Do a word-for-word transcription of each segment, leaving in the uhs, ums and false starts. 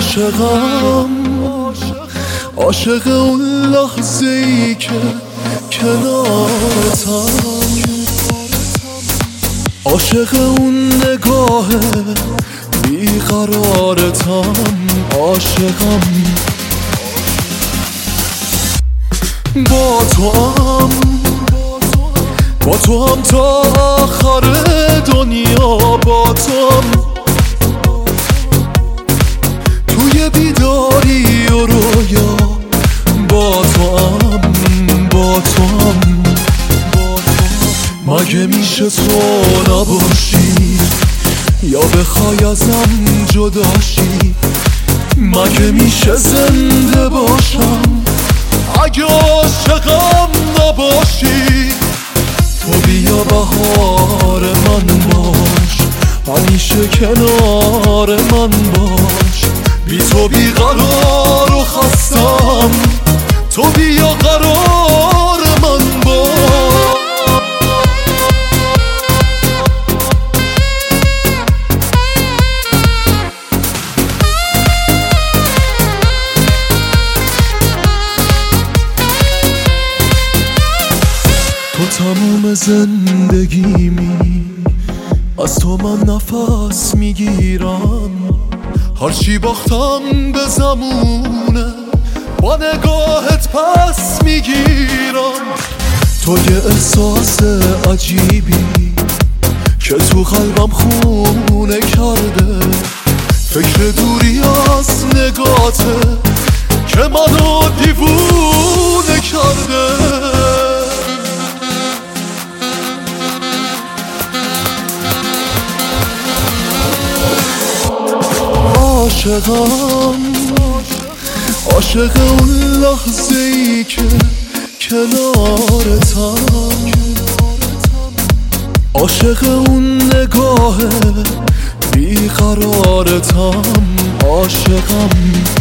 عاشقم، عاشق اون لحظه ای که کنارتم، عاشق اون نگاه بیقرارتم، عاشقم با تو هم، با تو هم تا آخر دنیا، با تو هم توی بیداری و رویا، با تو هم، با تو هم مگه میشه تو نباشی یا بخوای ازم جداشی؟ مگه میشه زنده باشم اگه عاشقم نباشی؟ تو بیا بهار من باش، همیشه کنار من باش، بی تو بیقرار و خستم، تو بیا قرار من باش. تو تموم زندگیمی، از تو من نفس میگیرم، هرچی باختم به زمونه با نگاهت پس میگیرم. تو یه احساس عجیبی که تو قلبم خونه کرده، فکر دوری از نگاته که منو دیوونه کرده. عاشقم، عاشق اون لحظه ای که کنارتم، عاشق اون نگاه بیقرارتم، عاشقم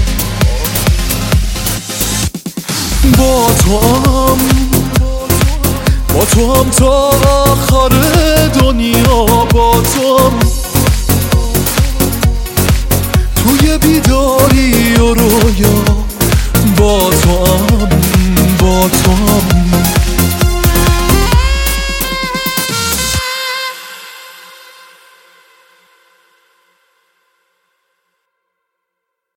با تو هم، با تو هم تا آخر دنیا، با تو هم